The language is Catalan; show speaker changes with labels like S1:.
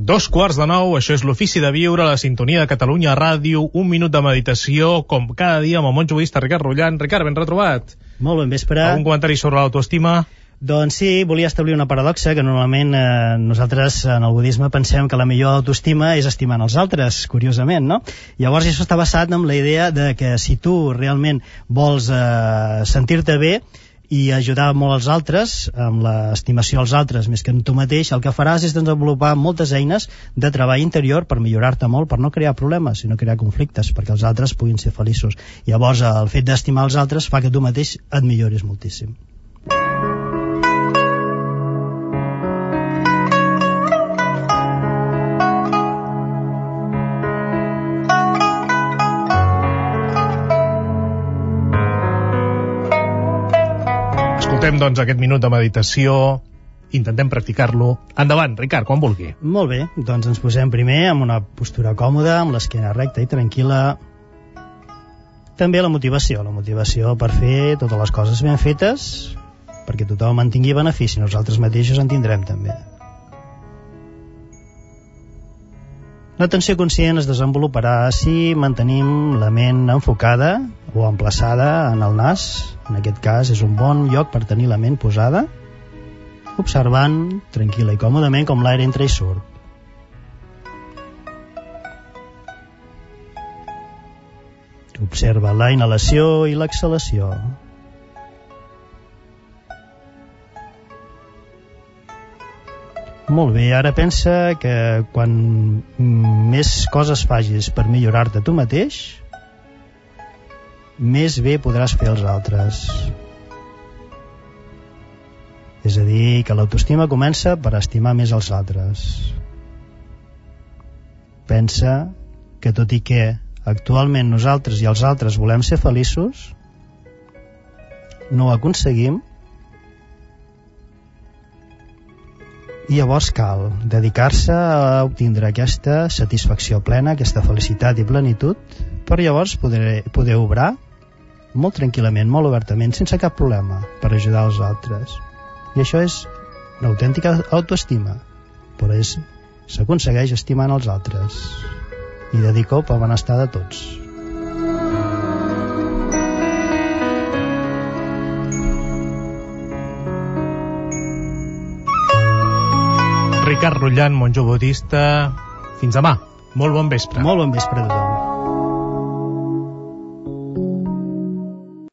S1: 2:45, això és l'Ofici de Viure, la sintonia de Catalunya Ràdio, un minut de meditació, com cada dia amb el monjo budista Ricard Rullan. Ricard, ben retrobat.
S2: Molt ben vespre.
S1: Algun comentari sobre l'autoestima?
S2: Doncs sí, volia establir una paradoxa, que normalment nosaltres en el budisme pensem que la millor autoestima és estimant els altres, curiosament, no? Llavors això està basat en la idea de que si tu realment vols sentir-te bé i ajudar molt als altres, amb l'estimació als altres més que en tu mateix, el que faràs és desenvolupar moltes eines de treball interior per millorar-te molt, per no crear problemes, sinó crear conflictes, perquè els altres puguin ser feliços. Llavors el fet d'estimar els altres fa que tu mateix et milloris moltíssim.
S1: Escoltem, doncs, aquest minut de meditació, intentem practicar-lo. Endavant, Ricard, quan vulgui.
S2: Molt bé, doncs ens posem primer en una postura còmoda, amb l'esquena recta i tranquil·la. També la motivació per fer totes les coses ben fetes, perquè tothom en tingui benefici, nosaltres mateixos en tindrem també. L'atenció conscient es desenvoluparà si mantenim la ment enfocada o emplaçada en el nas. En aquest cas és un bon lloc per tenir la ment posada, observant tranquil·la i còmodament com l'aire entra i surt. Observa la inhalació i l'exhalació. Molt bé, ara pensa que quan més coses facis per millorar-te tu mateix, més bé podràs fer als altres. És a dir, que l'autoestima comença per estimar més els altres. Pensa que tot i que actualment nosaltres i els altres volem ser feliços, no ho aconseguim, i llavors cal dedicar-se a obtindre aquesta satisfacció plena, aquesta felicitat i plenitud, per llavors poder obrar molt tranquil·lament, molt obertament, sense cap problema, per ajudar els altres. I això és una autèntica autoestima, però s'aconsegueix estimant els altres i dedico pel benestar de tots.
S1: Ricard Rullan, monjo budista, fins demà. Molt bon vespre.
S2: Molt bon vespre a tothom.